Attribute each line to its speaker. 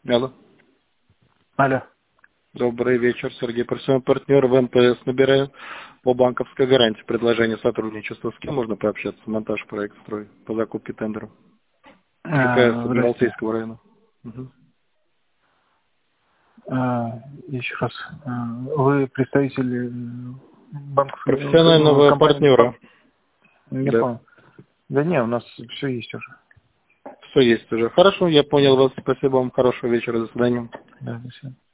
Speaker 1: Алло.
Speaker 2: Алло.
Speaker 1: Добрый вечер, Сергей, профессиональный партнер в МТС. Набираю по банковской гарантии предложение сотрудничества. С кем можно пообщаться? Монтаж проект строй по закупке тендеров. КПС
Speaker 2: Здрасте.
Speaker 1: Адмиралтейского района. Угу.
Speaker 2: Еще раз. Вы представитель банковской
Speaker 1: Профессионального
Speaker 2: компании?
Speaker 1: партнера.
Speaker 2: Не
Speaker 1: Да.
Speaker 2: понял. Да не, у нас все есть уже.
Speaker 1: Все есть уже. Хорошо, я понял вас. Спасибо вам. Хорошего вечера. До свидания.
Speaker 2: Да, до свидания.